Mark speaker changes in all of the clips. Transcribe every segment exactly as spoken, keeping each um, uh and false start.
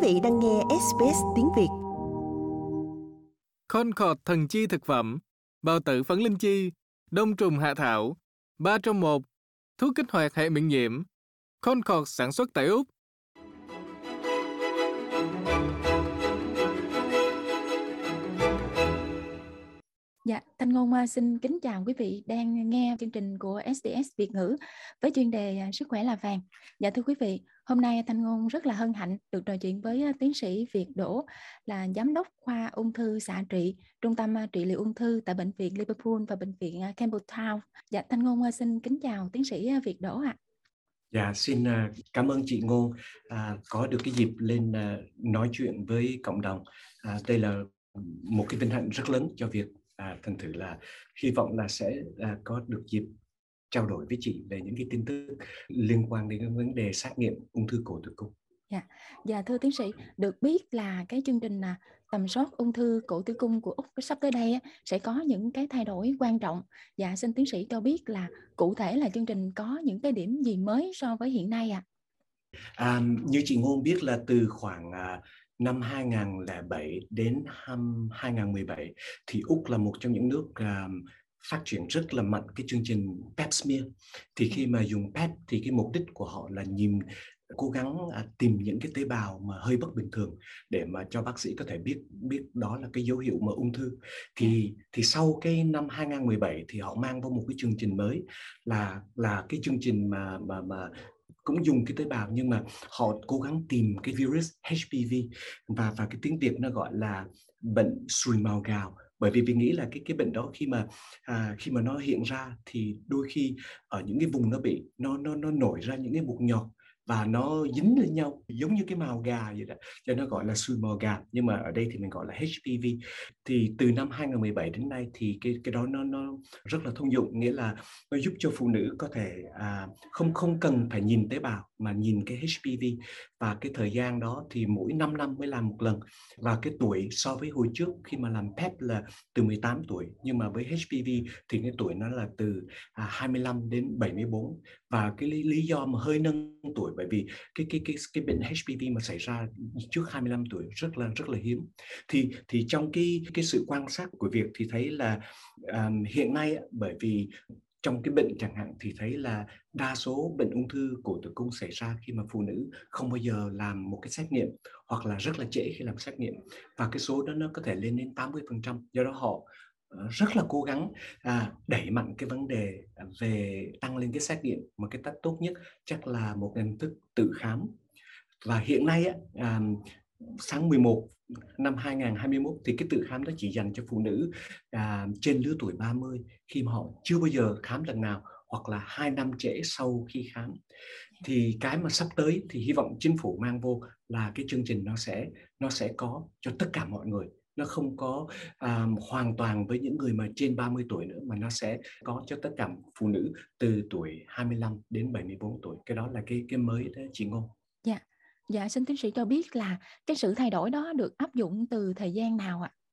Speaker 1: Quý vị đang nghe ét bê ét tiếng Việt.
Speaker 2: Concord thần chi thực phẩm, bào tử phấn linh chi, đông trùng hạ thảo, ba trong một, thuốc kích hoạt hệ miễn nhiễm. Concord sản xuất tại Úc.
Speaker 3: Dạ, Thanh Ngôn uh, xin kính chào quý vị đang nghe chương trình của ét bê ét Việt ngữ với chuyên đề uh, Sức khỏe là vàng. Dạ thưa quý vị, hôm nay Thanh Ngôn rất là hân hạnh được trò chuyện với uh, tiến sĩ Việt Đỗ, là giám đốc khoa ung thư xạ trị, trung tâm uh, trị liệu ung thư tại bệnh viện Liverpool và bệnh viện uh, Campbelltown. Dạ Thanh Ngôn uh, xin kính chào tiến sĩ uh, Việt Đỗ ạ. À.
Speaker 4: Dạ, xin uh, cảm ơn chị Ngôn uh, có được cái dịp lên uh, nói chuyện với cộng đồng. Uh, đây là một cái vinh hạnh rất lớn cho việc À, thành thử là hy vọng là sẽ à, có được dịp trao đổi với chị về những cái tin tức liên quan đến cái vấn đề xét nghiệm ung thư cổ tử cung.
Speaker 3: Dạ, dạ thưa tiến sĩ, được biết là cái chương trình là tầm soát ung thư cổ tử cung của Úc sắp tới đây sẽ có những cái thay đổi quan trọng. Dạ xin tiến sĩ cho biết là cụ thể là chương trình có những cái điểm gì mới so với hiện nay ạ?
Speaker 4: À? À, như chị Ngôn biết là từ khoảng à, năm hai nghìn không trăm lẻ bảy đến hai nghìn không trăm mười bảy thì Úc là một trong những nước uh, phát triển rất là mạnh cái chương trình pap smear. Thì khi mà dùng pap thì cái mục đích của họ là nhìn cố gắng uh, tìm những cái tế bào mà hơi bất bình thường để mà cho bác sĩ có thể biết biết đó là cái dấu hiệu mà ung thư. Thì thì sau cái năm hai nghìn không trăm mười bảy thì họ mang vào một cái chương trình mới là là cái chương trình mà mà mà cũng dùng cái tế bào nhưng mà họ cố gắng tìm cái virus hát pê vê và và cái tiếng Việt nó gọi là bệnh sùi màu gào, bởi vì vì nghĩ là cái cái bệnh đó khi mà à, khi mà nó hiện ra thì đôi khi ở những cái vùng nó bị nó nó nó nổi ra những cái mụn nhọt và nó dính lên nhau giống như cái màu gà vậy đó, cho nó gọi là sùi màu gà, nhưng mà ở đây thì mình gọi là hát pê vê. Thì từ năm hai nghìn không trăm mười bảy đến nay thì cái cái đó nó nó rất là thông dụng, nghĩa là nó giúp cho phụ nữ có thể à, không không cần phải nhìn tế bào mà nhìn cái hát pê vê, và cái thời gian đó thì mỗi năm năm mới làm một lần, và cái tuổi so với hồi trước khi mà làm pap là từ mười tám tuổi, nhưng mà với hát pê vê thì cái tuổi nó là từ à, hai mươi lăm đến bảy mươi bốn, và cái lý, lý do mà hơi nâng tuổi bởi vì cái cái cái cái bệnh hát pê vê mà xảy ra trước hai mươi lăm tuổi rất là rất là hiếm. Thì thì trong cái cái sự quan sát của việc thì thấy là um, hiện nay bởi vì trong cái bệnh chẳng hạn thì thấy là đa số bệnh ung thư cổ tử cung xảy ra khi mà phụ nữ không bao giờ làm một cái xét nghiệm hoặc là rất là trễ khi làm xét nghiệm, và cái số đó nó có thể lên đến tám mươi phần trăm. Do đó họ rất là cố gắng à, đẩy mạnh cái vấn đề về tăng lên cái xét nghiệm, một cái cách tốt nhất chắc là một hình thức tự khám. Và hiện nay á, à, tháng mười một năm hai nghìn không trăm hai mươi mốt thì cái tự khám đó chỉ dành cho phụ nữ à, trên lứa tuổi ba mươi khi mà họ chưa bao giờ khám lần nào hoặc là hai năm trễ sau khi khám. Thì cái mà sắp tới thì hy vọng chính phủ mang vô là cái chương trình nó sẽ nó sẽ có cho tất cả mọi người, nó không có à, hoàn toàn với những người mà trên ba mươi tuổi nữa, mà nó sẽ có cho tất cả phụ nữ từ tuổi hai mươi lăm đến bảy mươi bốn tuổi. Cái đó là cái cái mới đó chị Ngôn.
Speaker 3: Dạ. Dạ, xin tiến sĩ cho biết là cái sự thay đổi đó được áp dụng từ thời gian nào ạ?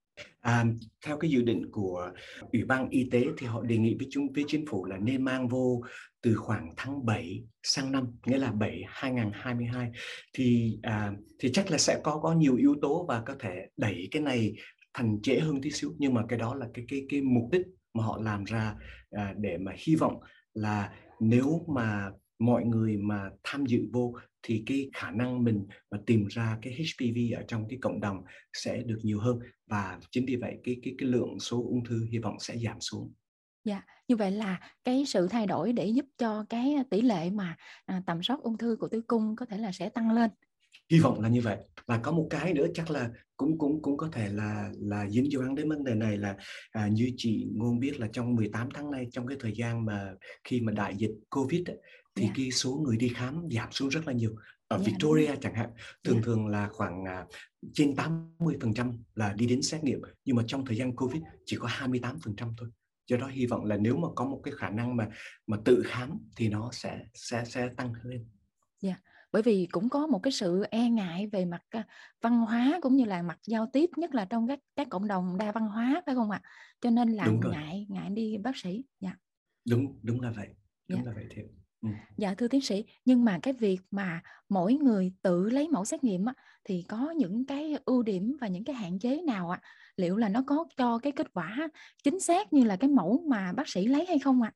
Speaker 4: À, theo cái dự định của Ủy ban Y tế thì họ đề nghị với chúng với chính phủ là nên mang vô từ khoảng tháng bảy sang năm, nghĩa là bảy hai nghìn không trăm hai mươi hai, thì à, thì chắc là sẽ có có nhiều yếu tố và có thể đẩy cái này thành trễ hơn tí xíu, nhưng mà cái đó là cái cái cái mục đích mà họ làm ra à, để mà hy vọng là nếu mà mọi người mà tham dự vô thì cái khả năng mình mà tìm ra cái hát pê vê ở trong cái cộng đồng sẽ được nhiều hơn, và chính vì vậy cái cái cái lượng số ung thư hy vọng sẽ giảm xuống.
Speaker 3: Dạ, như vậy là cái sự thay đổi để giúp cho cái tỷ lệ mà à, tầm soát ung thư cổ tử cung có thể là sẽ tăng lên.
Speaker 4: Hy vọng là như vậy. Và có một cái nữa chắc là cũng cũng cũng có thể là là dính dáng đến vấn đề này là à, như chị Ngôn biết là trong mười tám tháng nay, trong cái thời gian mà khi mà đại dịch Covid ấy, thì yeah. cái số người đi khám giảm xuống rất là nhiều. Ở yeah, Victoria chẳng hạn, thường yeah. thường là khoảng à, trên tám mươi phần trăm là đi đến xét nghiệm, nhưng mà trong thời gian Covid chỉ có hai mươi tám phần trăm thôi. Do đó hy vọng là nếu mà có một cái khả năng mà mà tự khám thì nó sẽ sẽ sẽ tăng lên.
Speaker 3: Dạ, yeah. Bởi vì cũng có một cái sự e ngại về mặt uh, văn hóa cũng như là mặt giao tiếp, nhất là trong các các cộng đồng đa văn hóa, phải không ạ? Cho nên là ngại ngại đi bác sĩ. Dạ.
Speaker 4: Đúng đúng là vậy. Đúng
Speaker 3: yeah.
Speaker 4: là vậy thiệt. Ừ.
Speaker 3: Dạ thưa tiến sĩ, nhưng mà cái việc mà mỗi người tự lấy mẫu xét nghiệm á, thì có những cái ưu điểm và những cái hạn chế nào ạ? Liệu là nó có cho cái kết quả chính xác như là cái mẫu mà bác sĩ lấy hay không ạ?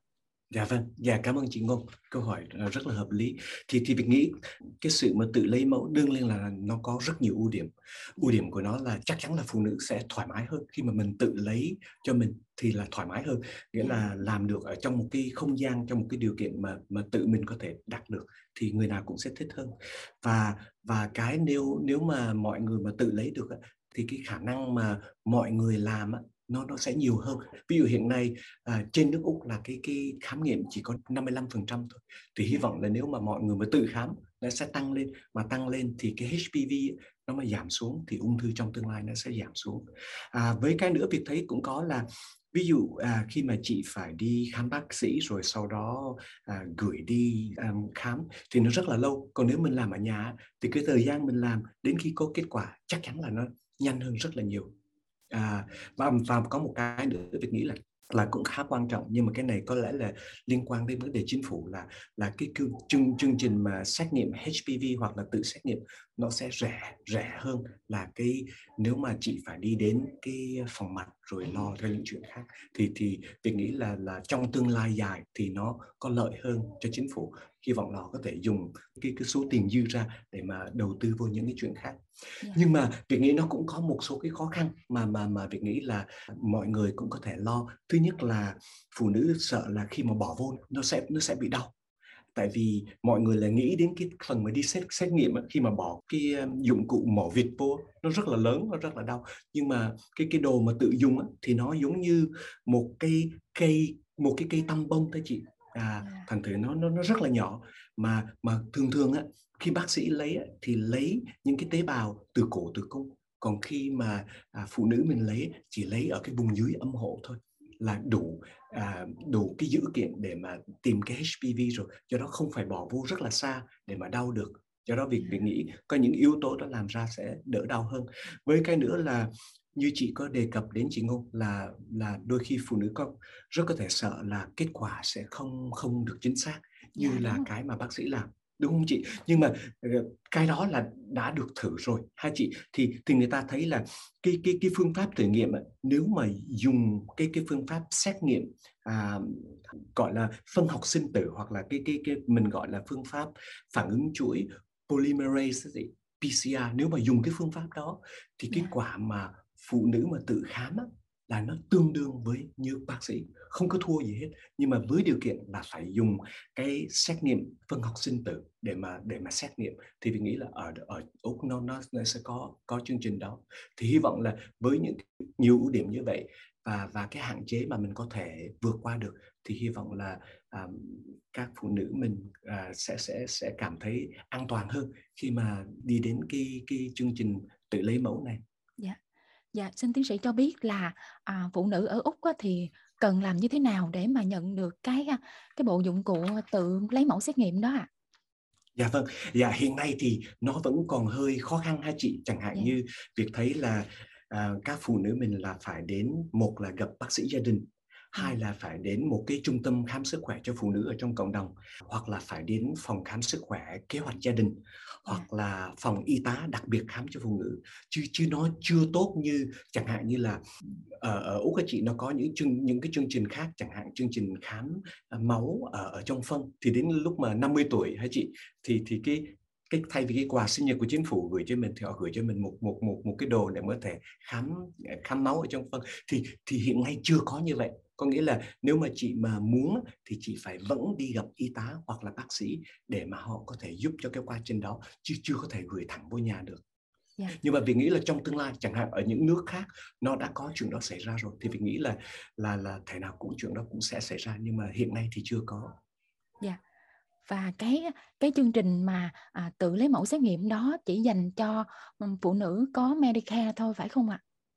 Speaker 4: Dạ vâng, dạ cảm ơn chị Ngôn. Câu hỏi rất là hợp lý. Thì thì việc nghĩ cái sự mà tự lấy mẫu đương nhiên là nó có rất nhiều ưu điểm. Ưu điểm của nó là chắc chắn là phụ nữ sẽ thoải mái hơn khi mà mình tự lấy cho mình thì là thoải mái hơn, nghĩa
Speaker 3: Dạ.
Speaker 4: là làm được ở trong một cái không gian, trong một cái điều kiện mà mà tự mình có thể đạt được thì người nào cũng sẽ thích hơn. Và và cái nếu nếu mà mọi người mà tự lấy được thì cái khả năng mà mọi người làm nó nó sẽ nhiều hơn. Ví dụ hiện nay à, trên nước Úc là cái cái khám nghiệm chỉ có năm mươi lăm phần trăm thôi, thì hy vọng là nếu mà mọi người mà tự khám nó sẽ tăng lên, mà tăng lên thì cái hát pê vê nó mà giảm xuống thì ung thư trong tương lai nó sẽ giảm xuống. À, với cái nữa việc thấy cũng có là ví dụ à, khi mà chị phải đi khám bác sĩ rồi sau đó à, gửi đi um, khám thì nó rất là lâu. Còn nếu mình làm ở nhà thì cái thời gian mình làm đến khi có kết quả chắc chắn là nó nhanh hơn rất là nhiều. À, và, và có một cái nữa tôi nghĩ là là cũng khá quan trọng, nhưng mà cái này có lẽ là liên quan đến vấn đề chính phủ, là là cái chương chương trình mà xét nghiệm hát pê vê hoặc là tự xét nghiệm nó sẽ rẻ rẻ hơn là cái nếu mà chị phải đi đến cái phòng mạch rồi lo cho những chuyện khác. Thì thì việc nghĩ là là trong tương lai dài thì nó có lợi hơn cho chính phủ, hy vọng là họ có thể dùng cái cái số tiền dư ra để mà đầu tư vô những cái chuyện khác.
Speaker 3: Dạ.
Speaker 4: Nhưng mà việc nghĩ nó cũng có một số cái khó khăn mà mà mà việc nghĩ là mọi người cũng có thể lo. Thứ nhất là phụ nữ sợ là khi mà bỏ vô nó sẽ nó sẽ bị đau, tại vì mọi người là nghĩ đến cái phần mà đi xét xét nghiệm khi mà bỏ cái dụng cụ mổ vịt vô nó rất là lớn, nó rất là đau. Nhưng mà cái cái đồ mà tự dùng thì nó giống như một cái cây một cái cây tăm bông thôi chị. À, thành thử nó nó nó rất là nhỏ, mà mà thường thường á khi bác sĩ lấy thì lấy những cái tế bào từ cổ tử cung, còn khi mà à, phụ nữ mình lấy chỉ lấy ở cái vùng dưới âm hộ thôi là đủ à, đủ cái dữ kiện để mà tìm cái hát pê vê rồi, do đó không phải bỏ vô rất là xa để mà đau được. Do đó việc việc nghĩ có những yếu tố đó làm ra sẽ đỡ đau hơn. Với cái nữa là như chị có đề cập đến chị Ngô, là là đôi khi phụ nữ có rất có thể sợ là kết quả sẽ không không được chính xác như
Speaker 3: Dạ,
Speaker 4: là cái mà bác sĩ làm, đúng không chị? Nhưng mà cái đó là đã được thử rồi ha chị, thì thì người ta thấy là cái cái cái phương pháp thử nghiệm nếu mà dùng cái cái phương pháp xét nghiệm à, gọi là phân học sinh tử, hoặc là cái cái cái mình gọi là phương pháp phản ứng chuỗi polymerase pê xê rờ, nếu mà dùng cái phương pháp đó thì kết quả mà phụ nữ mà tự khám á, là nó tương đương với như bác sĩ, không có thua gì hết. Nhưng mà với điều kiện là phải dùng cái xét nghiệm phân học sinh tử để mà để mà xét nghiệm, thì mình nghĩ là ở ở Úc nó nó, nó sẽ có có chương trình đó. Thì hy vọng là với những nhiều ưu điểm như vậy và và cái hạn chế mà mình có thể vượt qua được, thì hy vọng là à, các phụ nữ mình à, sẽ sẽ sẽ cảm thấy an toàn hơn khi mà đi đến cái cái chương trình tự lấy mẫu này.
Speaker 3: Dạ. Dạ, xin tiến sĩ cho biết là à, phụ nữ ở Úc á, thì cần làm như thế nào để mà nhận được cái cái bộ dụng cụ tự lấy mẫu xét nghiệm đó ạ? À?
Speaker 4: Dạ vâng, dạ hiện nay thì nó vẫn còn hơi khó khăn ha chị, chẳng hạn
Speaker 3: Yeah.
Speaker 4: như việc thấy là à, các phụ nữ mình là phải đến, một là gặp bác sĩ gia đình, yeah. hai là phải đến một cái trung tâm khám sức khỏe cho phụ nữ ở trong cộng đồng, hoặc là phải đến phòng khám sức khỏe kế hoạch gia đình, yeah. hoặc là phòng y tá đặc biệt khám cho phụ nữ, chứ chứ nó chưa tốt như chẳng hạn như là ở, ở Úc các chị, nó có những chương những cái chương trình khác, chẳng hạn chương trình khám máu ở, ở trong phân, thì đến lúc mà năm mươi tuổi hả chị, thì thì cái cái thay vì cái quà sinh nhật của chính phủ gửi cho mình thì họ gửi cho mình một một một một cái đồ để có thể khám khám máu ở trong phân, thì thì hiện nay chưa có như vậy. Có nghĩa là nếu mà chị mà muốn thì chị phải vẫn đi gặp y tá hoặc là bác sĩ để mà họ có thể giúp cho cái quá trình đó, chứ chưa có thể gửi thẳng vô nhà được. Yeah. Nhưng mà vì nghĩ là trong tương lai, chẳng hạn ở những nước khác nó đã có chuyện đó xảy ra rồi, thì vì nghĩ là là là thể nào cũng chuyện đó cũng sẽ xảy ra, nhưng mà hiện nay thì chưa có.
Speaker 3: Dạ. Yeah. Và cái cái chương trình mà à, tự lấy mẫu xét nghiệm đó chỉ dành cho um, phụ nữ có Medicare thôi phải không ạ?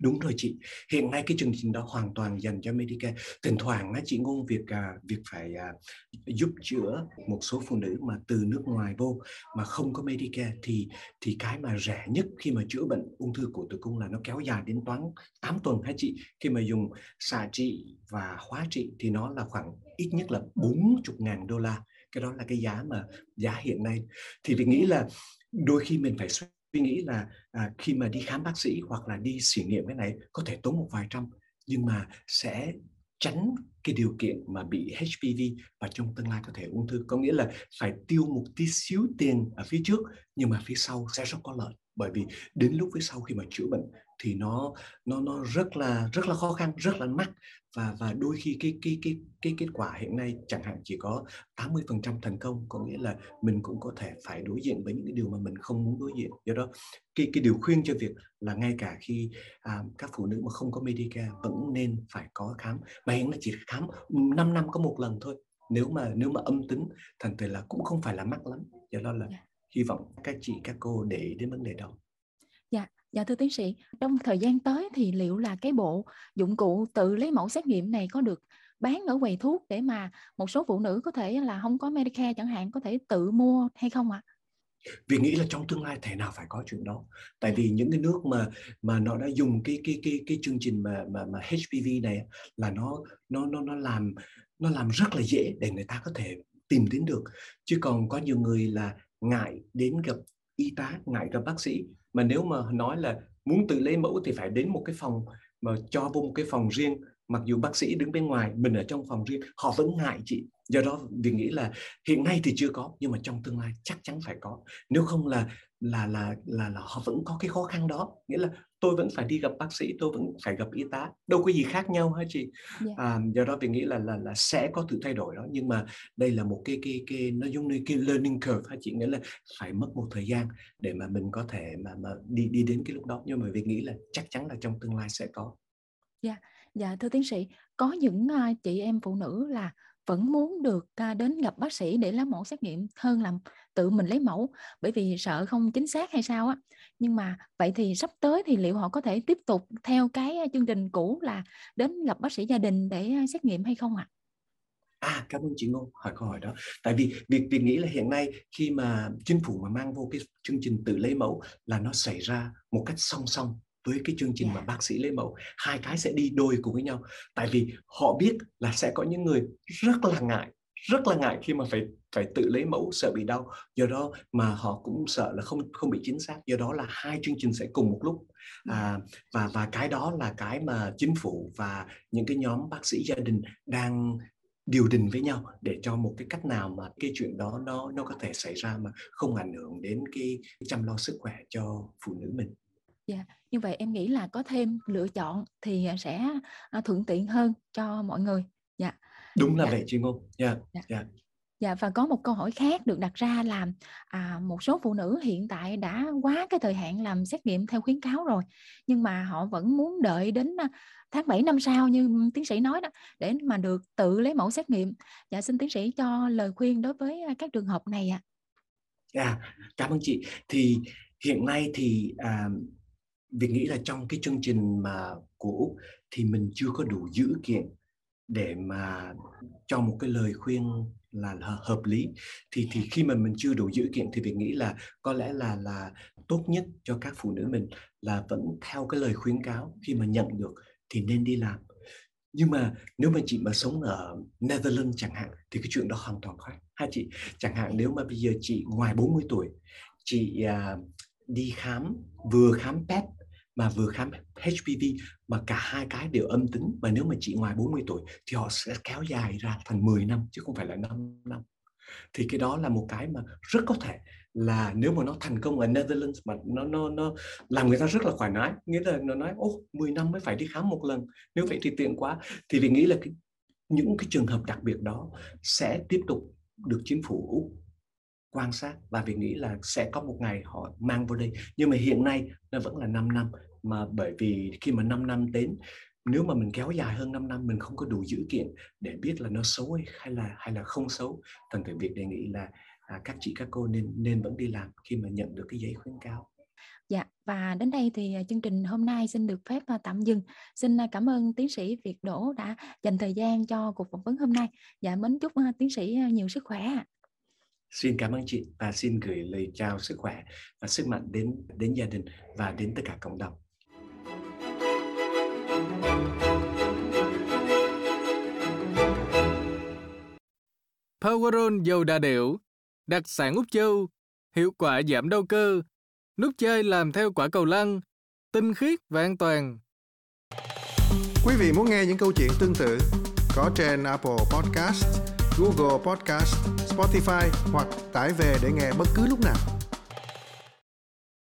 Speaker 4: Đúng rồi chị, hiện nay cái chương trình đó hoàn toàn dành cho Medicare. Thỉnh thoảng á, chị Ngôn việc à, việc phải à, giúp chữa một số phụ nữ mà từ nước ngoài vô mà không có Medicare thì thì cái mà rẻ nhất khi mà chữa bệnh ung thư cổ tử cung là nó kéo dài đến toán tám tuần hả chị? Khi mà dùng xạ trị và hóa trị thì nó là khoảng ít nhất là bốn mươi ngàn đô la. Cái đó là cái giá mà giá hiện nay. Thì mình nghĩ là đôi khi mình phải suy nghĩ là à, khi mà đi khám bác sĩ hoặc là đi xỉ nghiệm cái này có thể tốn một vài trăm, nhưng mà sẽ tránh cái điều kiện mà bị hát pê vê và trong tương lai có thể ung thư. Có nghĩa là phải tiêu một tí xíu tiền ở phía trước nhưng mà phía sau sẽ rất có lợi, bởi vì đến lúc phía sau khi mà chữa bệnh thì nó nó nó rất là rất là khó khăn, rất là mắc, và và đôi khi cái cái cái cái kết quả hiện nay chẳng hạn chỉ có tám mươi phần trăm thành công, có nghĩa là mình cũng có thể phải đối diện với những cái điều mà mình không muốn đối diện. Do đó cái cái điều khuyên cho việc là ngay cả khi à, các phụ nữ mà không có Medicare vẫn nên phải có khám, mà hiện nay chỉ khám năm năm có một lần thôi, nếu mà nếu mà âm tính thành từ là cũng không phải là mắc lắm. Do đó là yeah. hy vọng các chị các cô để ý đến vấn đề đó.
Speaker 3: Dạ, dạ thưa tiến sĩ, trong thời gian tới thì liệu là cái bộ dụng cụ tự lấy mẫu xét nghiệm này có được bán ở quầy thuốc để mà một số phụ nữ có thể là không có Medicare chẳng hạn có thể tự mua hay không ạ?
Speaker 4: Vì nghĩ là trong tương lai thể nào phải có chuyện đó, tại vì những cái nước mà mà nó đã dùng cái cái cái cái chương trình mà mà mà hát pê vê này là nó nó nó nó làm nó làm rất là dễ để người ta có thể tìm đến được, chứ còn có nhiều người là ngại đến gặp y tá, ngại gặp bác sĩ, mà nếu mà nói là muốn tự lấy mẫu thì phải đến một cái phòng mà cho vô một cái phòng riêng, mặc dù bác sĩ đứng bên ngoài, mình ở trong phòng riêng, họ vẫn ngại chị. Do đó vì nghĩ là hiện nay thì chưa có, nhưng mà trong tương lai chắc chắn phải có. Nếu không là là là là là họ vẫn có cái khó khăn đó, nghĩa là tôi vẫn phải đi gặp bác sĩ, tôi vẫn phải gặp y tá, đâu có gì khác nhau hả chị? Yeah. À, do đó vì nghĩ là là là sẽ có sự thay đổi đó, nhưng mà đây là một cái cái cái nó giống như cái learning curve hả chị, nghĩa là phải mất một thời gian để mà mình có thể mà mà đi đi đến cái lúc đó, nhưng mà vì nghĩ là chắc chắn là trong tương lai sẽ có.
Speaker 3: Dạ, yeah. Dạ thưa tiến sĩ, có những uh, chị em phụ nữ là vẫn muốn được uh, đến gặp bác sĩ để lấy mẫu xét nghiệm hơn là tự mình lấy mẫu, bởi vì sợ không chính xác hay sao á. Nhưng mà vậy thì sắp tới thì liệu họ có thể tiếp tục theo cái chương trình cũ là đến gặp bác sĩ gia đình để uh, xét nghiệm hay không ạ? À?
Speaker 4: À, cảm ơn chị Ngô hỏi câu hỏi đó. Tại vì việc việc nghĩ là hiện nay khi mà chính phủ mà mang vô cái chương trình tự lấy mẫu là nó xảy ra một cách song song với cái chương trình yeah. mà bác sĩ lấy mẫu, hai cái sẽ đi đôi cùng với nhau. Tại vì họ biết là sẽ có những người rất là ngại, rất là ngại khi mà phải phải tự lấy mẫu, sợ bị đau, do đó mà họ cũng sợ là không không bị chính xác. Do đó là hai chương trình sẽ cùng một lúc, à, và và cái đó là cái mà chính phủ và những cái nhóm bác sĩ gia đình đang điều đình với nhau để cho một cái cách nào mà cái chuyện đó nó nó có thể xảy ra mà không ảnh hưởng đến cái chăm lo sức khỏe cho phụ nữ mình.
Speaker 3: Dạ, yeah. Như vậy em nghĩ là có thêm lựa chọn thì sẽ thuận tiện hơn cho mọi người. Dạ. Yeah.
Speaker 4: Đúng là
Speaker 3: yeah.
Speaker 4: vậy chị Ngô. Dạ.
Speaker 3: Yeah.
Speaker 4: Yeah. Yeah.
Speaker 3: Dạ, và có một câu hỏi khác được đặt ra là à, một số phụ nữ hiện tại đã quá cái thời hạn làm xét nghiệm theo khuyến cáo rồi, nhưng mà họ vẫn muốn đợi đến tháng bảy năm sau như tiến sĩ nói đó để mà được tự lấy mẫu xét nghiệm. Dạ, xin tiến sĩ cho lời khuyên đối với các trường hợp này ạ.
Speaker 4: À. À, cảm ơn chị. Thì hiện nay thì à, việc nghĩ là trong cái chương trình mà của Úc thì mình chưa có đủ dữ kiện để mà cho một cái lời khuyên là hợp lý. Thì thì khi mà mình chưa đủ dữ kiện thì việc nghĩ là có lẽ là là tốt nhất cho các phụ nữ mình là vẫn theo cái lời khuyến cáo, khi mà nhận được thì nên đi làm. Nhưng mà nếu mà chị mà sống ở Netherlands chẳng hạn thì cái chuyện đó hoàn toàn khác. Hai chị, chẳng hạn nếu mà bây giờ chị ngoài bốn mươi tuổi, chị à, đi khám, vừa khám pê e tê mà vừa khám hát pê vê mà cả hai cái đều âm tính, mà nếu mà chị ngoài bốn mươi tuổi thì họ sẽ kéo dài ra thành mười năm chứ không phải là năm năm. Thì cái đó là một cái mà rất có thể là nếu mà nó thành công ở Netherlands mà nó nó nó làm người ta rất là thoải mái, nghĩa là nó nói ô mười năm mới phải đi khám một lần, nếu vậy thì tiện quá. Thì vì nghĩ là cái, những cái trường hợp đặc biệt đó sẽ tiếp tục được chính phủ Úc quan sát, và vì nghĩ là sẽ có một ngày họ mang vào đây. Nhưng mà hiện nay nó vẫn là năm năm, mà bởi vì khi mà năm năm đến, nếu mà mình kéo dài hơn năm năm mình không có đủ dữ kiện để biết là nó xấu hay là hay là không xấu, thành thử việc đề nghị là à, các chị các cô nên nên vẫn đi làm khi mà nhận được cái giấy khuyến cáo.
Speaker 3: Dạ, và đến đây thì chương trình hôm nay xin được phép tạm dừng. Xin cảm ơn tiến sĩ Việt Đỗ đã dành thời gian cho cuộc phỏng vấn hôm nay. Dạ, mến chúc tiến sĩ nhiều sức khỏe.
Speaker 4: Xin cảm ơn chị và xin gửi lời chào sức khỏe và sức mạnh đến đến gia đình và đến tất cả cộng đồng.
Speaker 2: Powerol dầu đà điểu, đặc sản Úc Châu, hiệu quả giảm đau cơ, nút chơi làm theo quả cầu lăn, tinh khiết và an toàn.
Speaker 5: Quý vị muốn nghe những câu chuyện tương tự có trên Apple Podcast, Google Podcast, Spotify hoặc tải về để nghe bất cứ lúc nào.